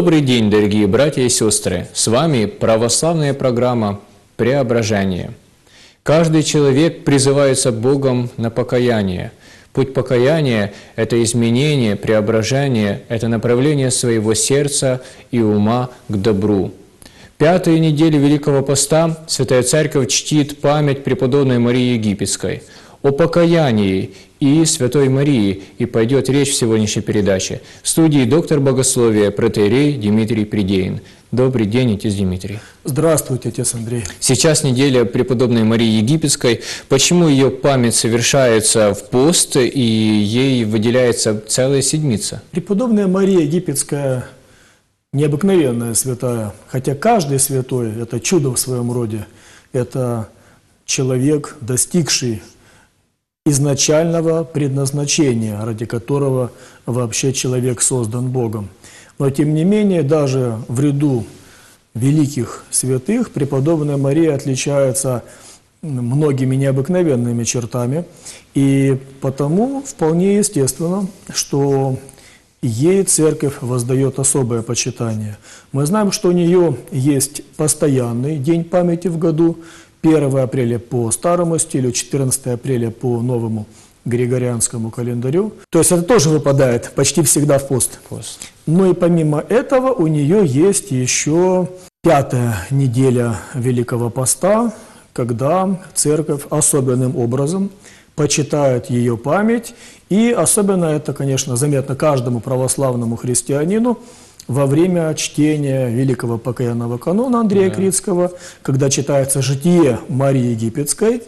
Добрый день, дорогие братья и сестры! С вами православная программа «Преображение». Каждый человек призывается Богом на покаяние. Путь покаяния – это изменение, преображение, это направление своего сердца и ума к добру. Пятую неделю Великого Поста Святая Церковь чтит память преподобной Марии Египетской. О покаянии и Святой Марии и пойдет речь в сегодняшней передаче. В студии доктор богословия, протоиерей Дмитрий Придеин. Добрый день, отец Дмитрий. Здравствуйте, отец Андрей. Сейчас неделя преподобной Марии Египетской. Почему ее память совершается в пост и ей выделяется целая седмица? Преподобная Мария Египетская необыкновенная святая, хотя каждый святой – это чудо в своем роде. Это человек, достигший изначального предназначения, ради которого вообще человек создан Богом. Но тем не менее, даже в ряду великих святых преподобная Мария отличается многими необыкновенными чертами, и потому вполне естественно, что ей Церковь воздает особое почитание. Мы знаем, что у нее есть постоянный день памяти в году, 1 апреля по старому стилю, 14 апреля по новому григорианскому календарю. То есть это тоже выпадает почти всегда в пост. Но и помимо этого у нее есть еще 5-я неделя Великого Поста, когда Церковь особенным образом почитает ее память. И особенно это, конечно, заметно каждому православному христианину во время чтения Великого покаянного канона Андрея Критского, когда читается житие Марии Египетской,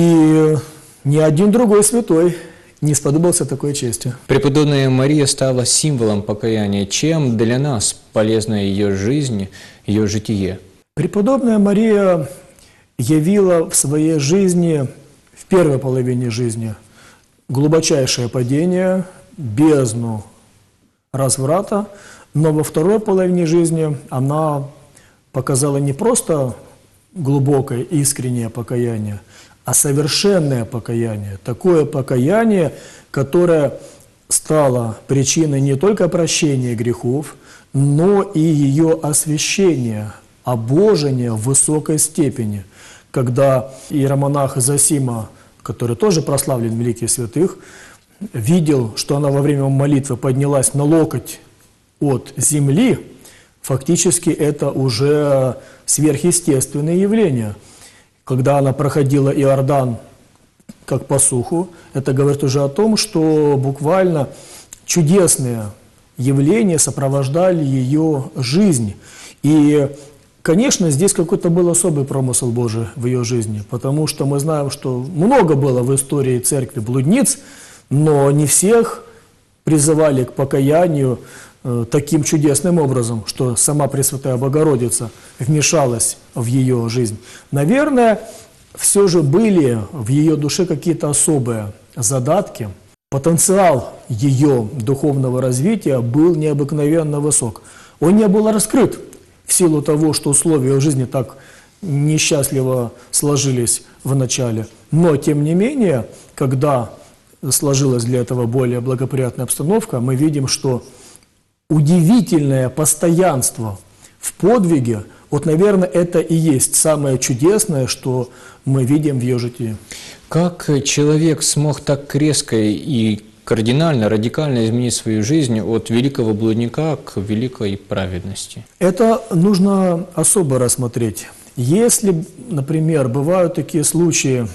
и ни один другой святой не сподобился такой чести. Преподобная Мария стала символом покаяния. Чем для нас полезна ее жизнь, ее житие? Преподобная Мария явила в своей жизни, в первой половине жизни, глубочайшее падение, бездну разврата, но во второй половине жизни она показала не просто глубокое, искреннее покаяние, а совершенное покаяние. Такое покаяние, которое стало причиной не только прощения грехов, но и ее освящения, обожения в высокой степени. Когда иеромонах Зосима, который тоже прославлен в великих святых, видел, что она во время молитвы поднялась на локоть от земли, фактически это уже сверхъестественное явление. Когда она проходила Иордан как по суху, это говорит уже о том, что буквально чудесные явления сопровождали ее жизнь. И, конечно, здесь какой-то был особый промысел Божий в ее жизни, потому что мы знаем, что много было в истории церкви блудниц, но не всех призывали к покаянию таким чудесным образом, что сама Пресвятая Богородица вмешалась в ее жизнь. Наверное, все же были в ее душе какие-то особые задатки. Потенциал ее духовного развития был необыкновенно высок. Он не был раскрыт в силу того, что условия ее жизни так несчастливо сложились в начале. Но, тем не менее, когда сложилась для этого более благоприятная обстановка, мы видим, что удивительное постоянство в подвиге, вот, наверное, это и есть самое чудесное, что мы видим в ее житии. Как человек смог так резко и кардинально, радикально изменить свою жизнь от великого блудника к великой праведности? Это нужно особо рассмотреть. Если, например, бывают такие случаи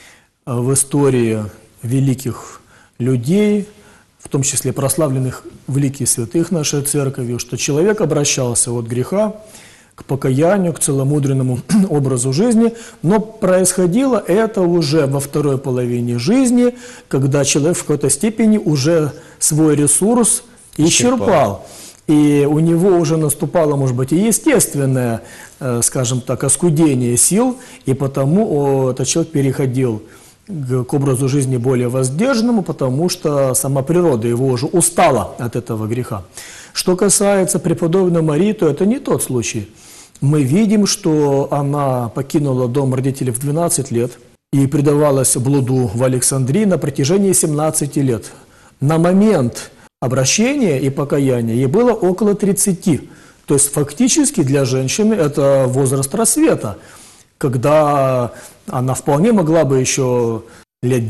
в истории великих людей, в том числе прославленных великих святых нашей церковью, что человек обращался от греха к покаянию, к целомудренному образу жизни, но происходило это уже во второй половине жизни, когда человек в какой-то степени уже свой ресурс исчерпал. И у него уже наступало, может быть, и естественное, скажем так, оскудение сил, и потому этот человек переходил к образу жизни более воздержанному, потому что сама природа его уже устала от этого греха. Что касается преподобной Марии, то это не тот случай. Мы видим, что она покинула дом родителей в 12 лет и предавалась блуду в Александрии на протяжении 17 лет. На момент обращения и покаяния ей было около 30. То есть фактически для женщины это возраст рассвета, когда она вполне могла бы еще лет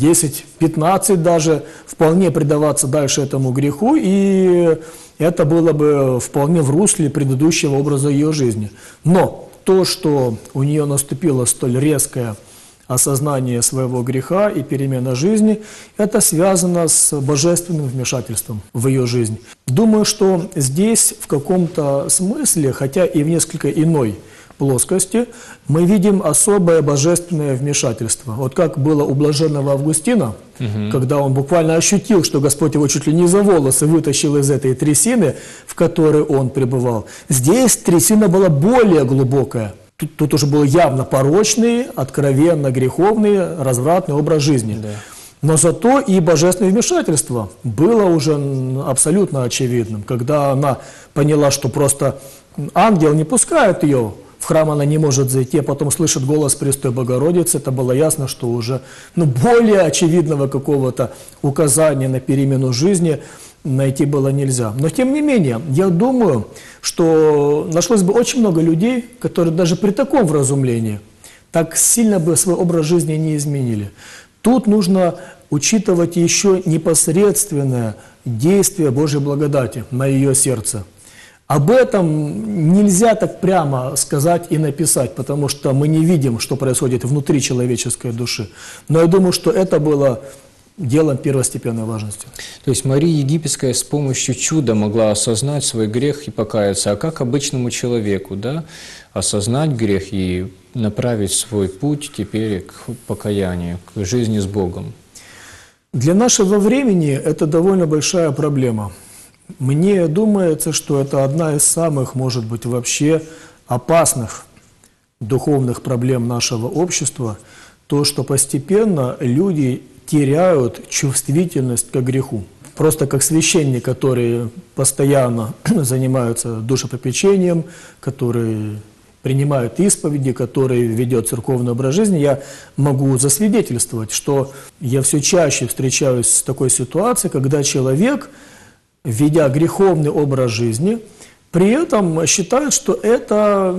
10-15 даже вполне предаваться дальше этому греху, и это было бы вполне в русле предыдущего образа ее жизни. Но то, что у нее наступило столь резкое осознание своего греха и перемена жизни, это связано с божественным вмешательством в ее жизнь. Думаю, что здесь в каком-то смысле, хотя и в несколько иной плоскости, мы видим особое божественное вмешательство. Вот как было у блаженного Августина, когда он буквально ощутил, что Господь его чуть ли не за волосы вытащил из этой трясины, в которой он пребывал. Здесь трясина была более глубокая. Тут уже был явно порочный, откровенно греховный, развратный образ жизни. Да. Но зато и божественное вмешательство было уже абсолютно очевидным, когда она поняла, что просто ангел не пускает ее в храм, она не может зайти, а потом слышит голос Престой Богородицы. Это было ясно, что уже более очевидного какого-то указания на перемену жизни найти было нельзя. Но тем не менее, я думаю, что нашлось бы очень много людей, которые даже при таком вразумлении так сильно бы свой образ жизни не изменили. Тут нужно учитывать еще непосредственное действие Божьей благодати на ее сердце. Об этом нельзя так прямо сказать и написать, потому что мы не видим, что происходит внутри человеческой души. Но я думаю, что это было делом первостепенной важности. То есть Мария Египетская с помощью чуда могла осознать свой грех и покаяться. А как обычному человеку, да, осознать грех и направить свой путь теперь к покаянию, к жизни с Богом? Для нашего времени это довольно большая проблема. Мне думается, что это одна из самых, может быть, вообще опасных духовных проблем нашего общества, то, что постепенно люди теряют чувствительность к греху. Просто как священник, которые постоянно занимаются душепопечением, которые принимают исповеди, которые ведет церковный образ жизни, я могу засвидетельствовать, что я все чаще встречаюсь с такой ситуацией, когда человек, ведя греховный образ жизни, при этом считает, что это,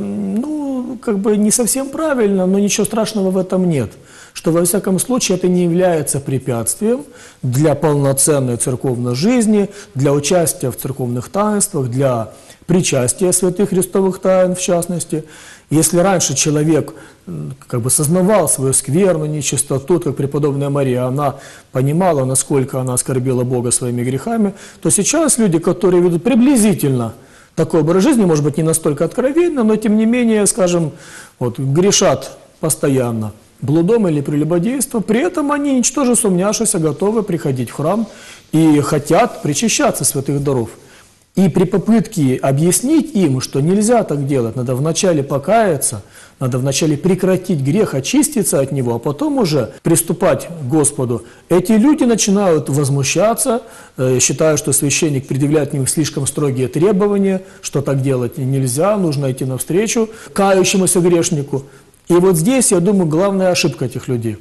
как бы не совсем правильно, но ничего страшного в этом нет. Что, во всяком случае, это не является препятствием для полноценной церковной жизни, для участия в церковных таинствах, для причастия святых христовых тайн, в частности. Если раньше человек как бы сознавал свою скверну, нечистоту, как преподобная Мария, она понимала, насколько она оскорбила Бога своими грехами, то сейчас люди, которые ведут приблизительно такой образ жизни, может быть, не настолько откровенно, но тем не менее, скажем, грешат постоянно блудом или прелюбодейством, при этом они, ничтоже сумняшися, готовы приходить в храм и хотят причащаться святых даров. И при попытке объяснить им, что нельзя так делать, надо вначале покаяться, надо вначале прекратить грех, очиститься от него, а потом уже приступать к Господу, эти люди начинают возмущаться, считая, что священник предъявляет к ним слишком строгие требования, что так делать нельзя, нужно идти навстречу кающемуся грешнику. И вот здесь, я думаю, главная ошибка этих людей.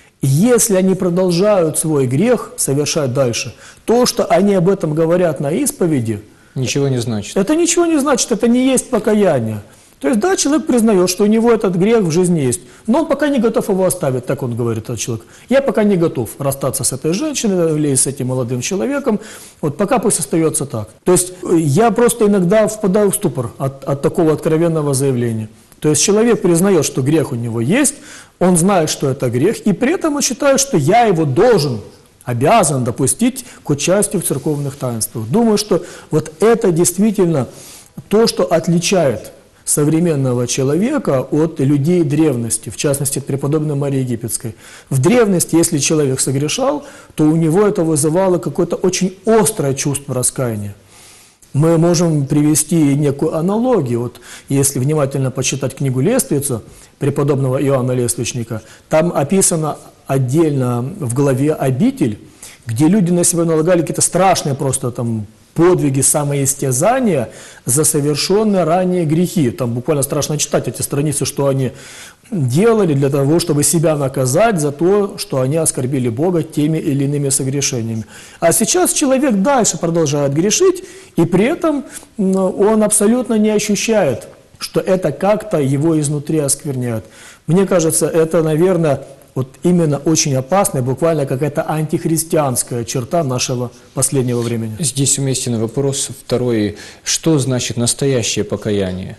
Если они продолжают свой грех совершать дальше, то, что они об этом говорят на исповеди, ничего не значит. Это ничего не значит, это не есть покаяние. То есть, да, человек признает, что у него этот грех в жизни есть, но он пока не готов его оставить, так он говорит, этот человек. Я пока не готов расстаться с этой женщиной или с этим молодым человеком, пока пусть остается так. То есть, я просто иногда впадаю в ступор от такого откровенного заявления. То есть, человек признает, что грех у него есть, он знает, что это грех, и при этом он считает, что я его обязан допустить к участию в церковных таинствах. Думаю, что вот это действительно то, что отличает современного человека от людей древности, в частности, от преподобной Марии Египетской. В древности, если человек согрешал, то у него это вызывало какое-то очень острое чувство раскаяния. Мы можем привести некую аналогию. Если внимательно почитать книгу Лествицу преподобного Иоанна Лествичника, там описано отдельно в главе «Обитель», где люди на себя налагали какие-то страшные просто подвиги самоистязания за совершенные ранее грехи. Там буквально страшно читать эти страницы, что они делали для того, чтобы себя наказать за то, что они оскорбили Бога теми или иными согрешениями. А сейчас человек дальше продолжает грешить, и при этом он абсолютно не ощущает, что это как-то его изнутри оскверняет. Мне кажется, это, наверное, вот именно очень опасная, буквально какая-то антихристианская черта нашего последнего времени. Здесь уместен вопрос второй. Что значит настоящее покаяние?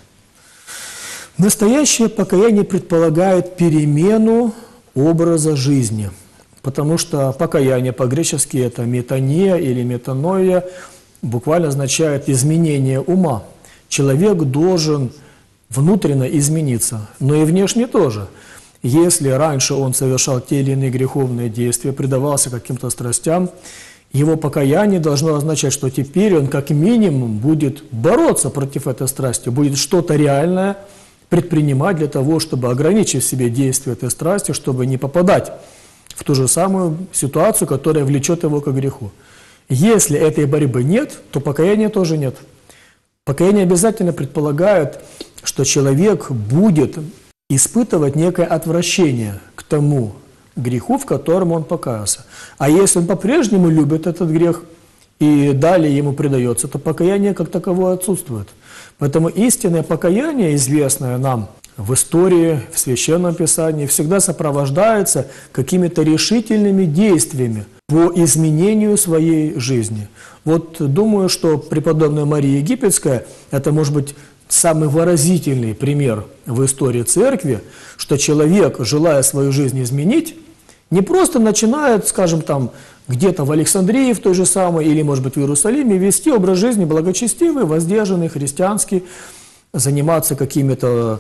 Настоящее покаяние предполагает перемену образа жизни, потому что покаяние по-гречески это метания или метаноия, буквально означает изменение ума. Человек должен внутренне измениться, но и внешне тоже. Если раньше он совершал те или иные греховные действия, предавался каким-то страстям, его покаяние должно означать, что теперь он как минимум будет бороться против этой страсти, будет что-то реальное предпринимать для того, чтобы ограничить в себе действие этой страсти, чтобы не попадать в ту же самую ситуацию, которая влечет его к греху. Если этой борьбы нет, то покаяния тоже нет. Покаяние обязательно предполагает, что человек будет испытывать некое отвращение к тому греху, в котором он покаялся. А если он по-прежнему любит этот грех и далее ему предается, то покаяние как таковое отсутствует. Поэтому истинное покаяние, известное нам в истории, в Священном Писании, всегда сопровождается какими-то решительными действиями по изменению своей жизни. Вот думаю, что преподобная Мария Египетская – это, может быть, самый выразительный пример в истории Церкви, что человек, желая свою жизнь изменить, не просто начинает, скажем, там, где-то в Александрии, в той же самой, или, может быть, в Иерусалиме, вести образ жизни благочестивый, воздержанный, христианский, заниматься какими-то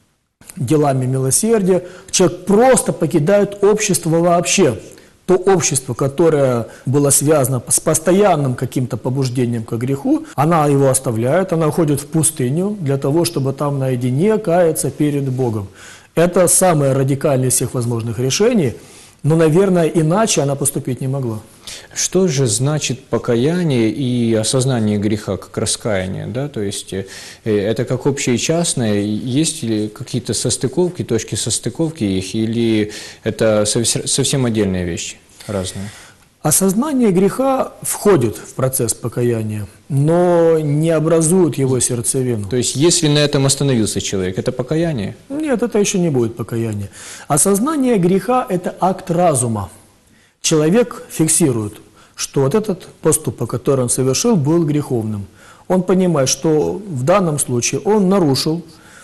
делами милосердия. Человек просто покидает общество вообще. То общество, которое было связано с постоянным каким-то побуждением к греху, она его оставляет, она уходит в пустыню для того, чтобы там наедине каяться перед Богом. Это самое радикальное из всех возможных решений, но, наверное, иначе она поступить не могла. Что же значит покаяние и осознание греха как раскаяние? Да? То есть это как общее и частное? Есть ли какие-то состыковки, точки состыковки их, или это совсем отдельные вещи, разные? Осознание греха входит в процесс покаяния, но не образует его сердцевину. То есть если на этом остановился человек, это покаяние? Нет, это еще не будет покаяние. Осознание греха – это акт разума. Человек фиксирует, что вот этот поступок, который он совершил, был греховным. Он понимает, что в данном случае он нарушил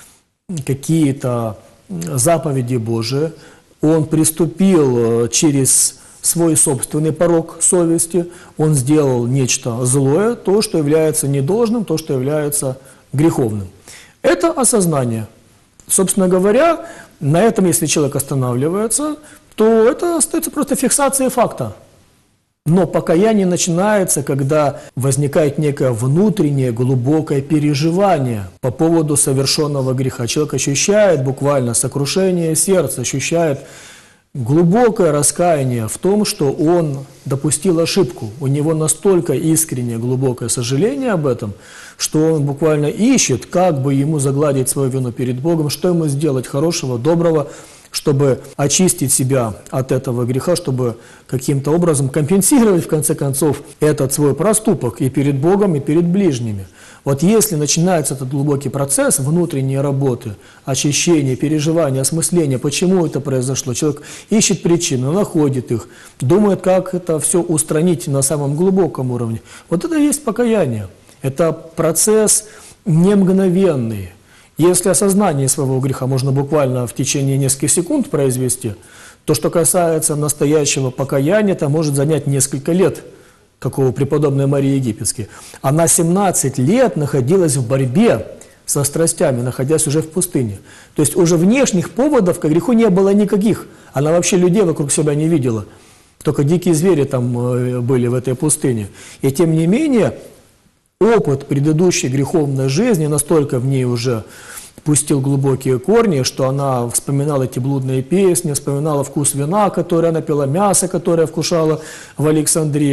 какие-то заповеди Божии, он приступил через свой собственный порок совести, он сделал нечто злое, то, что является недолжным, то, что является греховным. Это осознание. Собственно говоря, на этом, если человек останавливается, то это остается просто фиксацией факта. Но покаяние начинается, когда возникает некое внутреннее глубокое переживание по поводу совершенного греха. Человек ощущает буквально сокрушение сердца, ощущает глубокое раскаяние в том, что он допустил ошибку. У него настолько искреннее, глубокое сожаление об этом, что он буквально ищет, как бы ему загладить свою вину перед Богом, что ему сделать хорошего, доброго, чтобы очистить себя от этого греха, чтобы каким-то образом компенсировать, в конце концов, этот свой проступок и перед Богом, и перед ближними. Вот если начинается этот глубокий процесс внутренней работы, очищения, переживания, осмысления, почему это произошло, человек ищет причины, находит их, думает, как это все устранить на самом глубоком уровне. Вот это и есть покаяние. Это процесс не мгновенный. Если осознание своего греха можно буквально в течение нескольких секунд произвести, то, что касается настоящего покаяния, это может занять несколько лет, как у преподобной Марии Египетской. Она 17 лет находилась в борьбе со страстями, находясь уже в пустыне. То есть уже внешних поводов к греху не было никаких. Она вообще людей вокруг себя не видела. Только дикие звери там были в этой пустыне. И тем не менее, опыт предыдущей греховной жизни настолько в ней уже пустил глубокие корни, что она вспоминала эти блудные песни, вспоминала вкус вина, который она пила, мясо, которое вкушала в Александрии.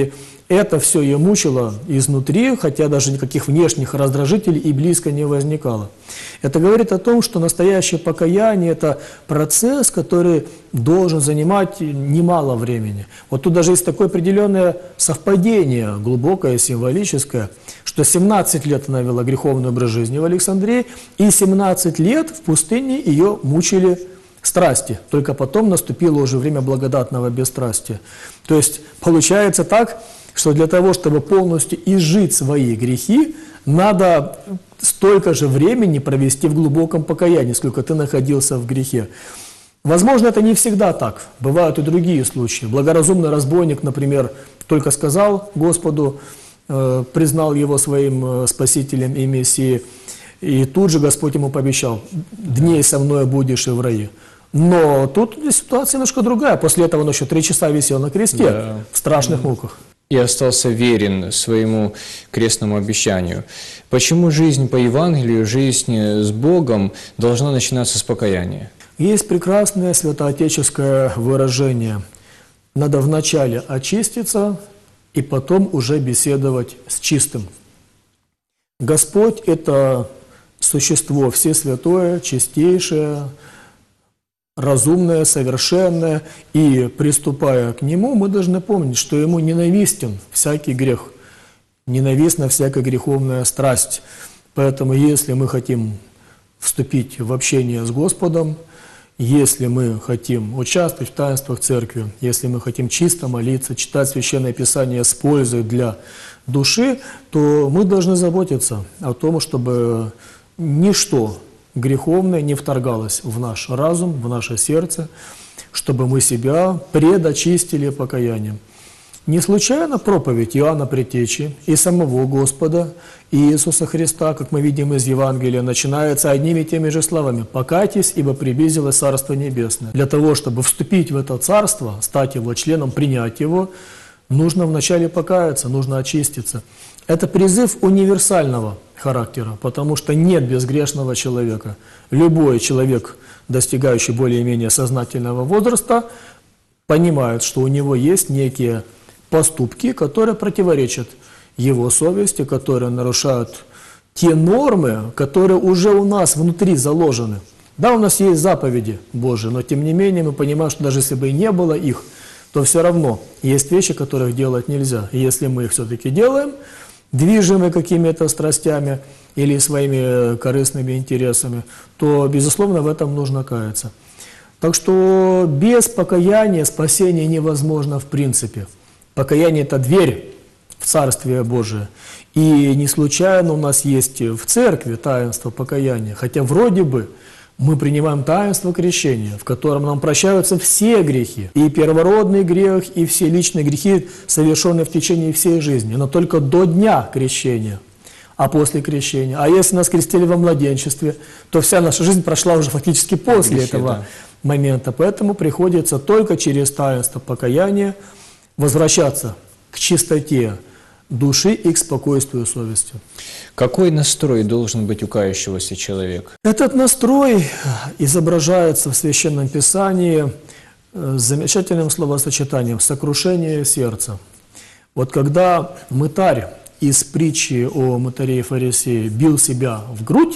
Это все ее мучило изнутри, хотя даже никаких внешних раздражителей и близко не возникало. Это говорит о том, что настоящее покаяние – это процесс, который должен занимать немало времени. Вот тут даже есть такое определенное совпадение, глубокое, символическое, что 17 лет она вела греховный образ жизни в Александрии, и 17 лет в пустыне ее мучили страсти. Только потом наступило уже время благодатного бесстрастия. То есть получается так, что для того, чтобы полностью изжить свои грехи, надо столько же времени провести в глубоком покаянии, сколько ты находился в грехе. Возможно, это не всегда так. Бывают и другие случаи. Благоразумный разбойник, например, только сказал Господу, признал его своим спасителем и мессией, и тут же Господь ему пообещал: «Дней со мной будешь и в раю». Но тут ситуация немножко другая. После этого он еще 3 часа висел на кресте, в страшных муках. И остался верен своему крестному обещанию. Почему жизнь по Евангелию, жизнь с Богом должна начинаться с покаяния? Есть прекрасное святоотеческое выражение. Надо вначале очиститься и потом уже беседовать с чистым. Господь – это существо всесвятое, чистейшее, разумное, совершенное, и, приступая к Нему, мы должны помнить, что Ему ненавистен всякий грех, ненавистна всякая греховная страсть. Поэтому, если мы хотим вступить в общение с Господом, если мы хотим участвовать в таинствах Церкви, если мы хотим чисто молиться, читать Священное Писание с пользой для души, то мы должны заботиться о том, чтобы ничто греховное не вторгалось в наш разум, в наше сердце, чтобы мы себя предочистили покаянием. Не случайно проповедь Иоанна Предтечи и самого Господа и Иисуса Христа, как мы видим из Евангелия, начинается одними и теми же словами: «Покайтесь, ибо приблизилось Царство Небесное». Для того, чтобы вступить в это Царство, стать его членом, принять его, нужно вначале покаяться, нужно очиститься. Это призыв универсального характера, потому что нет безгрешного человека. Любой человек, достигающий более-менее сознательного возраста, понимает, что у него есть некие поступки, которые противоречат его совести, которые нарушают те нормы, которые уже у нас внутри заложены. Да, у нас есть заповеди Божии, но тем не менее мы понимаем, что даже если бы и не было их, то все равно есть вещи, которых делать нельзя. И если мы их все-таки делаем, движимы какими-то страстями или своими корыстными интересами, то, безусловно, в этом нужно каяться. Так что без покаяния спасение невозможно в принципе. Покаяние – это дверь в Царствие Божие. И не случайно у нас есть в Церкви таинство покаяния, хотя вроде бы мы принимаем таинство крещения, в котором нам прощаются все грехи, и первородный грех, и все личные грехи, совершенные в течение всей жизни, но только до дня крещения, а после крещения. А если нас крестили во младенчестве, то вся наша жизнь прошла уже фактически после грехи, этого момента. Поэтому приходится только через таинство покаяния возвращаться к чистоте души и к спокойствию совести. Какой настрой должен быть у кающегося человека? Этот настрой изображается в Священном Писании с замечательным словосочетанием «сокрушение сердца». Вот когда мытарь из притчи о мытаре и фарисее бил себя в грудь,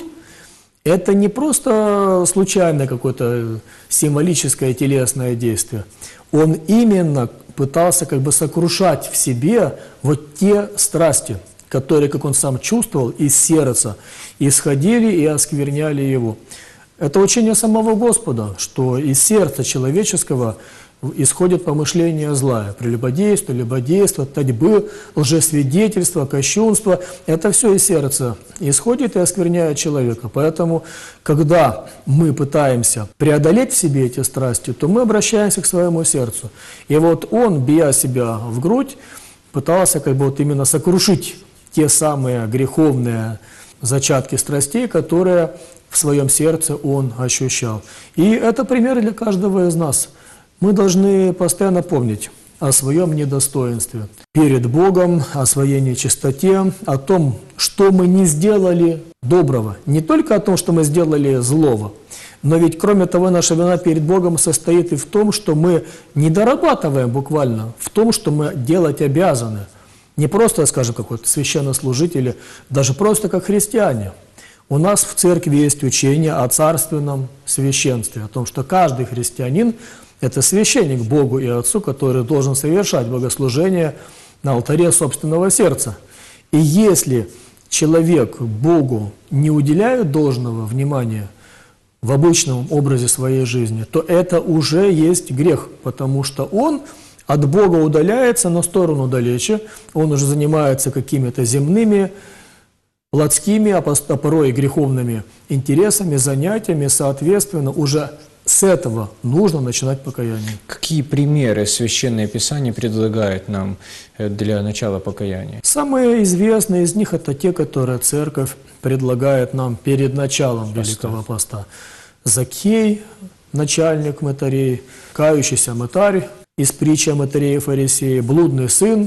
это не просто случайное какое-то символическое телесное действие. Он именно пытался как бы сокрушать в себе вот те страсти, которые, как он сам чувствовал, из сердца исходили и оскверняли его. Это учение самого Господа, что из сердца человеческого исходит помышление злое, прелюбодейство, любодейство, татьбы, лжесвидетельство, кощунство. Это все из сердца исходит и оскверняет человека. Поэтому, когда мы пытаемся преодолеть в себе эти страсти, то мы обращаемся к своему сердцу. И вот он, бия себя в грудь, пытался как бы вот именно сокрушить те самые греховные зачатки страстей, которые в своем сердце он ощущал. И это пример для каждого из нас. Мы должны постоянно помнить о своем недостоинстве перед Богом, о своей нечистоте, о том, что мы не сделали доброго. Не только о том, что мы сделали злого, но ведь кроме того, наша вина перед Богом состоит и в том, что мы не дорабатываем буквально, в том, что мы делать обязаны. Не просто, скажем, как вот священнослужители, даже просто как христиане. У нас в церкви есть учение о царственном священстве, о том, что каждый христианин – это священник Богу и Отцу, который должен совершать богослужение на алтаре собственного сердца. И если человек Богу не уделяет должного внимания в обычном образе своей жизни, то это уже есть грех, потому что он от Бога удаляется на сторону далече, он уже занимается какими-то земными, плотскими, а порой и греховными интересами, занятиями, соответственно, уже с этого нужно начинать покаяние. Какие примеры Священное Писание предлагает нам для начала покаяния? Самые известные из них – это те, которые Церковь предлагает нам перед началом Великого Поста. Закхей, начальник мытарей, кающийся мытарь из притчи о мытаре и фарисее, блудный сын,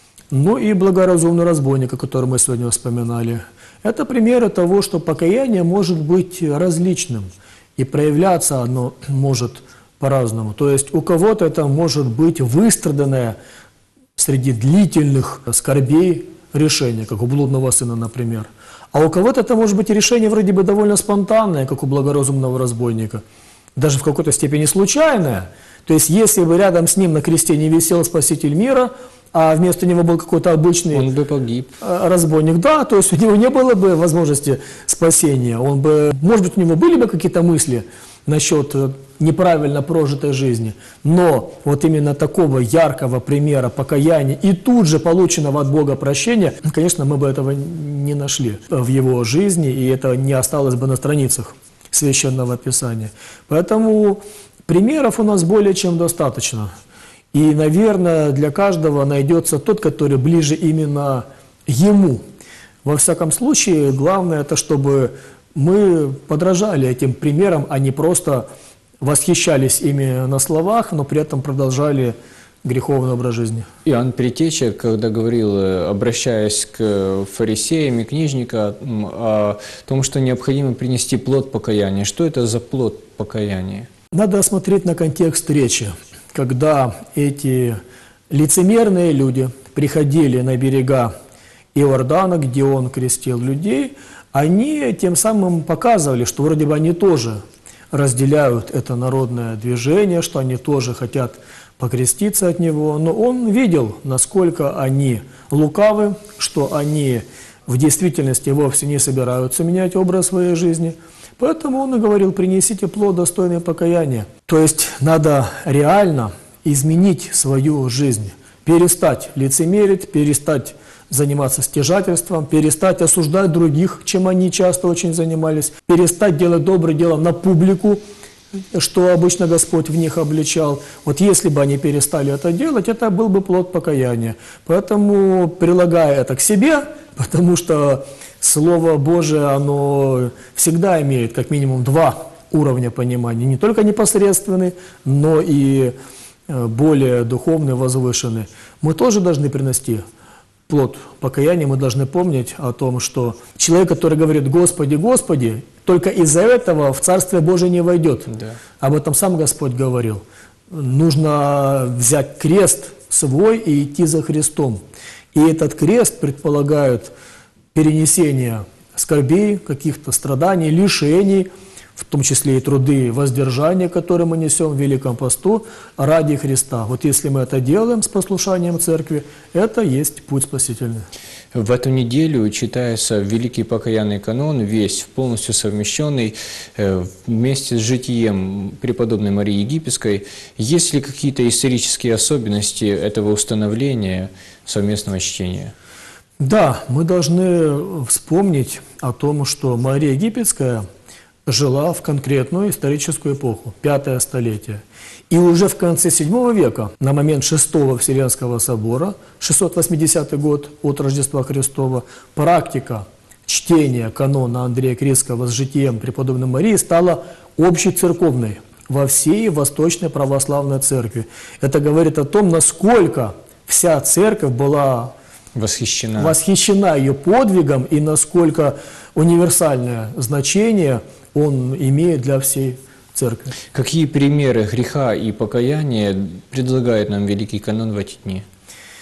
ну и благоразумный разбойник, о котором мы сегодня вспоминали. Это примеры того, что покаяние может быть различным, и проявляться оно может по-разному. То есть у кого-то это может быть выстраданное среди длительных скорбей решение, как у блудного сына, например. А у кого-то это может быть решение вроде бы довольно спонтанное, как у благоразумного разбойника, даже в какой-то степени случайное. То есть если бы рядом с ним на кресте не висел Спаситель мира, а вместо него был какой-то обычный он бы погиб. Разбойник, да, то есть у него не было бы возможности спасения. Он бы, может быть, у него были бы какие-то мысли насчет неправильно прожитой жизни, но вот именно такого яркого примера покаяния и тут же полученного от Бога прощения, конечно, мы бы этого не нашли в его жизни, и это не осталось бы на страницах Священного Писания. Поэтому примеров у нас более чем достаточно. И, наверное, для каждого найдется тот, который ближе именно ему. Во всяком случае, главное это, чтобы мы подражали этим примерам, а не просто восхищались ими на словах, но при этом продолжали греховный образ жизни. Иоанн Предтеча, когда говорил, обращаясь к фарисеям и книжникам, о том, что необходимо принести плод покаяния. Что это за плод покаяния? Надо смотреть на контекст речи. Когда эти лицемерные люди приходили на берега Иордана, где он крестил людей, они тем самым показывали, что вроде бы они тоже разделяют это народное движение, что они тоже хотят покреститься от него, но он видел, насколько они лукавы, что они в действительности вовсе не собираются менять образ своей жизни. Поэтому он и говорил: принесите плод, достойный покаяния. То есть надо реально изменить свою жизнь, перестать лицемерить, перестать заниматься стяжательством, перестать осуждать других, чем они часто очень занимались, перестать делать доброе дело на публику, что обычно Господь в них обличал. Вот если бы они перестали это делать, это был бы плод покаяния. Поэтому, прилагая это к себе, потому что Слово Божие, оно всегда имеет как минимум два уровня понимания. Не только непосредственный, но и более духовный, возвышенный. Мы тоже должны принести плод покаяния, мы должны помнить о том, что человек, который говорит «Господи, Господи», только из-за этого в Царствие Божие не войдет. Да. Об этом сам Господь говорил. Нужно взять крест свой и идти за Христом. И этот крест предполагает перенесение скорбей, каких-то страданий, лишений, в том числе и труды воздержания, которые мы несем в Великом посту ради Христа. Вот если мы это делаем с послушанием Церкви, это есть путь спасительный. В эту неделю читается Великий покаянный канон, весь полностью совмещенный вместе с житием преподобной Марии Египетской. Есть ли какие-то исторические особенности этого установления совместного чтения? Да, мы должны вспомнить о том, что Мария Египетская жила в конкретную историческую эпоху, 5-е столетие. И уже в конце VII века, на момент Шестого Вселенского собора, 680 год от Рождества Христова, практика чтения канона Андрея Критского с житием преподобной Марии стала общецерковной во всей Восточной Православной Церкви. Это говорит о том, насколько вся Церковь была восхищена ее подвигом и насколько универсальное значение он имеет для всей Церкви. Какие примеры греха и покаяния предлагает нам Великий канон в эти дни?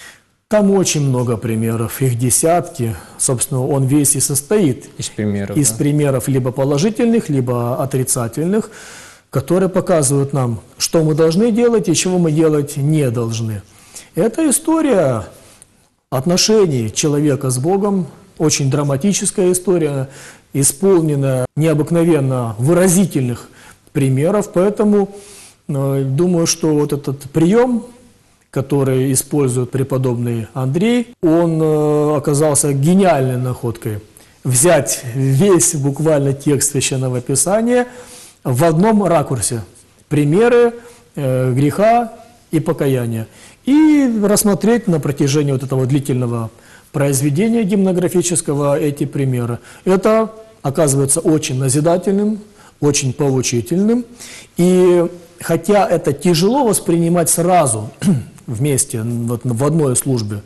Там очень много примеров, их десятки. Собственно, он весь и состоит Из примеров. из да. примеров либо положительных, либо отрицательных, которые показывают нам, что мы должны делать и чего мы делать не должны. Это история отношений человека с Богом, очень драматическая история, исполнена необыкновенно выразительных примеров, поэтому думаю, что вот этот прием, который использует преподобный Андрей, он оказался гениальной находкой. Взять весь буквально текст Священного Писания в одном ракурсе. Примеры греха и покаяния. И рассмотреть на протяжении вот этого длительного произведения гимнографического эти примеры. Это оказывается очень назидательным, очень поучительным. И хотя это тяжело воспринимать сразу, вместе, вот в одной службе,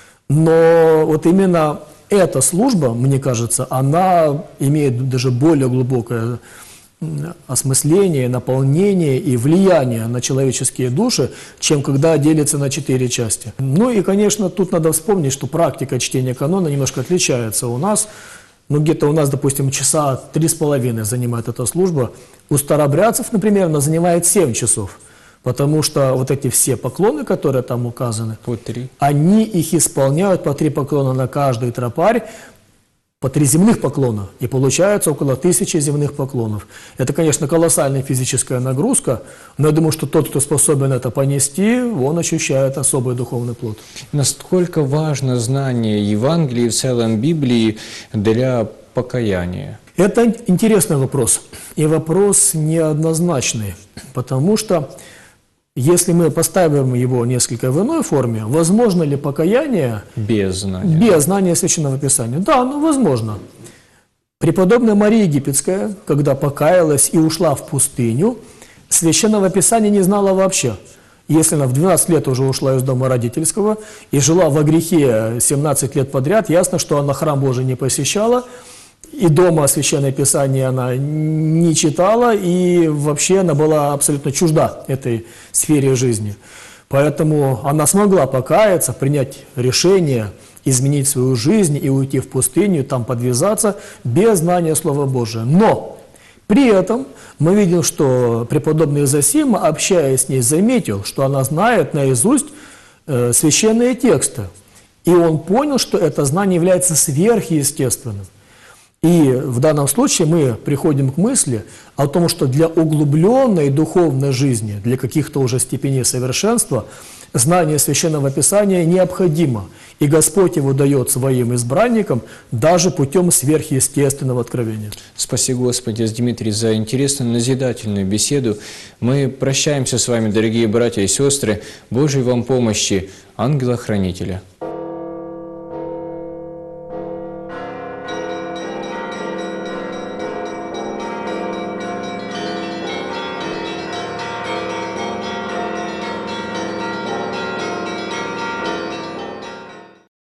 но вот именно эта служба, мне кажется, она имеет даже более глубокое осмысление, наполнение и влияние на человеческие души, чем когда делится на 4 части. Ну и, конечно, тут надо вспомнить, что практика чтения канона немножко отличается у нас. Ну, где-то у нас, допустим, часа 3,5 занимает эта служба. У старообрядцев, например, она занимает 7 часов. Потому что вот эти все поклоны, которые там указаны, По 3. они их исполняют по 3 поклона на каждый тропарь, по 3 земных поклона, и получается около 1000 земных поклонов. Это, конечно, колоссальная физическая нагрузка, но я думаю, что тот, кто способен это понести, он ощущает особый духовный плод. Насколько важно знание Евангелия и в целом Библии для покаяния? Это интересный вопрос, и вопрос неоднозначный, потому что если мы поставим его несколько в иной форме, возможно ли покаяние Без знания. без знания Священного Писания? Да, ну возможно. Преподобная Мария Египетская, когда покаялась и ушла в пустыню, Священного Писания не знала вообще. Если она в 12 лет уже ушла из дома родительского и жила во грехе 17 лет подряд, ясно, что она храм Божий не посещала, и дома Священное Писание она не читала, и вообще она была абсолютно чужда этой сфере жизни. Поэтому она смогла покаяться, принять решение, изменить свою жизнь и уйти в пустыню, там подвязаться без знания Слова Божия. Но при этом мы видим, что преподобный Зосима, общаясь с ней, заметил, что она знает наизусть священные тексты. И он понял, что это знание является сверхъестественным. И в данном случае мы приходим к мысли о том, что для углубленной духовной жизни, для каких-то уже степеней совершенства, знание Священного Писания необходимо. И Господь его дает своим избранникам даже путем сверхъестественного откровения. Спасибо, Господи, Дмитрий, за интересную, назидательную беседу. Мы прощаемся с вами, дорогие братья и сестры. Божьей вам помощи, ангела-хранителя.